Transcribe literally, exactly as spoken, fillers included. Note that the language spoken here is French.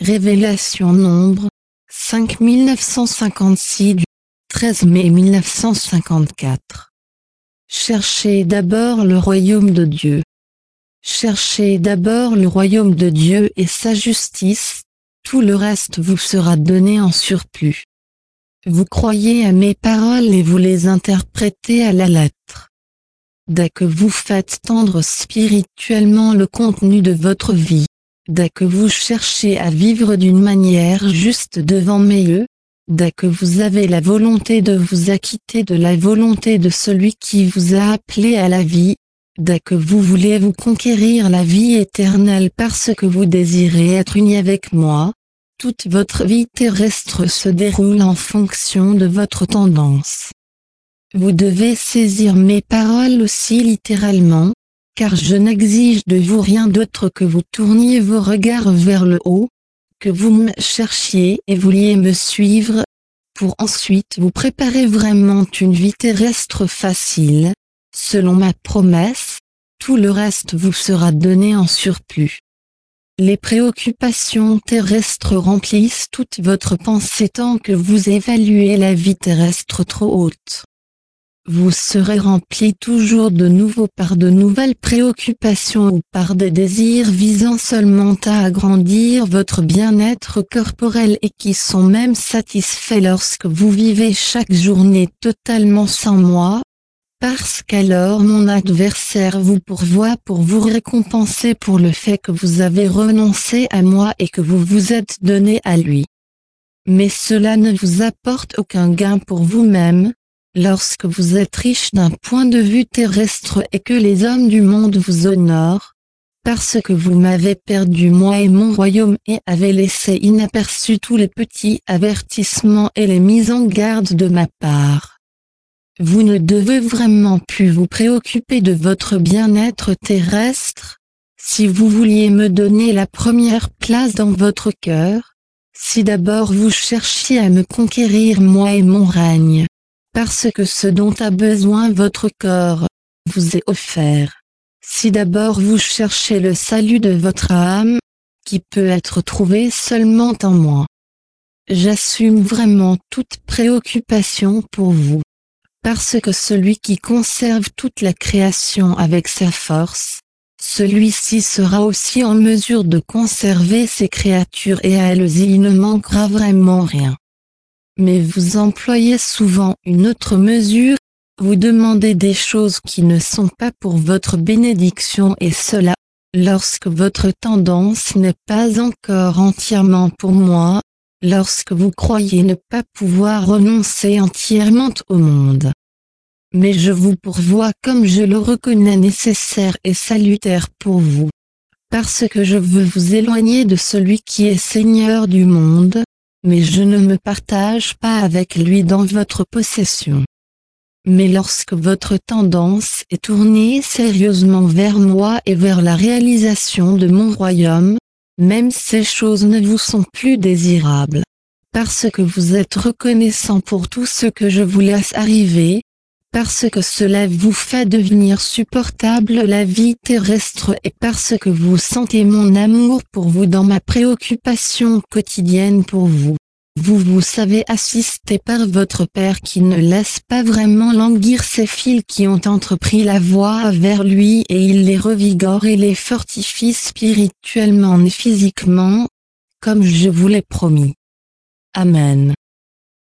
Révélation Nombre, cinq mille neuf cent cinquante-six du treize mai mille neuf cent cinquante-quatre. Cherchez d'abord le royaume de Dieu. Cherchez d'abord le royaume de Dieu et sa justice, tout le reste vous sera donné en surplus. Vous croyez à mes paroles et vous les interprétez à la lettre. Dès que vous faites tendre spirituellement le contenu de votre vie, dès que vous cherchez à vivre d'une manière juste devant mes yeux, dès que vous avez la volonté de vous acquitter de la volonté de celui qui vous a appelé à la vie, dès que vous voulez vous conquérir la vie éternelle parce que vous désirez être unis avec moi, toute votre vie terrestre se déroule en fonction de votre tendance. Vous devez saisir mes paroles aussi littéralement, car je n'exige de vous rien d'autre que vous tourniez vos regards vers le haut, que vous me cherchiez et vouliez me suivre, pour ensuite vous préparer vraiment une vie terrestre facile, selon ma promesse, tout le reste vous sera donné en surplus. Les préoccupations terrestres remplissent toute votre pensée tant que vous évaluez la vie terrestre trop haute. Vous serez rempli toujours de nouveau par de nouvelles préoccupations ou par des désirs visant seulement à agrandir votre bien-être corporel et qui sont même satisfaits lorsque vous vivez chaque journée totalement sans moi, parce qu'alors mon adversaire vous pourvoit pour vous récompenser pour le fait que vous avez renoncé à moi et que vous vous êtes donné à lui. Mais cela ne vous apporte aucun gain pour vous-même, lorsque vous êtes riche d'un point de vue terrestre et que les hommes du monde vous honorent, parce que vous m'avez perdu moi et mon royaume et avez laissé inaperçus tous les petits avertissements et les mises en garde de ma part. Vous ne devez vraiment plus vous préoccuper de votre bien-être terrestre, si vous vouliez me donner la première place dans votre cœur, si d'abord vous cherchiez à me conquérir moi et mon règne. Parce que ce dont a besoin votre corps, vous est offert. Si d'abord vous cherchez le salut de votre âme, qui peut être trouvé seulement en moi. J'assume vraiment toute préoccupation pour vous. Parce que celui qui conserve toute la création avec sa force, celui-ci sera aussi en mesure de conserver ses créatures et à elles il ne manquera vraiment rien. Mais vous employez souvent une autre mesure, vous demandez des choses qui ne sont pas pour votre bénédiction et cela, lorsque votre tendance n'est pas encore entièrement pour moi, lorsque vous croyez ne pas pouvoir renoncer entièrement au monde. Mais je vous pourvois comme je le reconnais nécessaire et salutaire pour vous. Parce que je veux vous éloigner de celui qui est Seigneur du monde, mais je ne me partage pas avec lui dans votre possession. Mais lorsque votre tendance est tournée sérieusement vers moi et vers la réalisation de mon royaume, même ces choses ne vous sont plus désirables. Parce que vous êtes reconnaissant pour tout ce que je vous laisse arriver, parce que cela vous fait devenir supportable la vie terrestre et parce que vous sentez mon amour pour vous dans ma préoccupation quotidienne pour vous. Vous vous savez assisté par votre Père qui ne laisse pas vraiment languir ses fils qui ont entrepris la voie vers lui et il les revigore et les fortifie spirituellement et physiquement, comme je vous l'ai promis. Amen.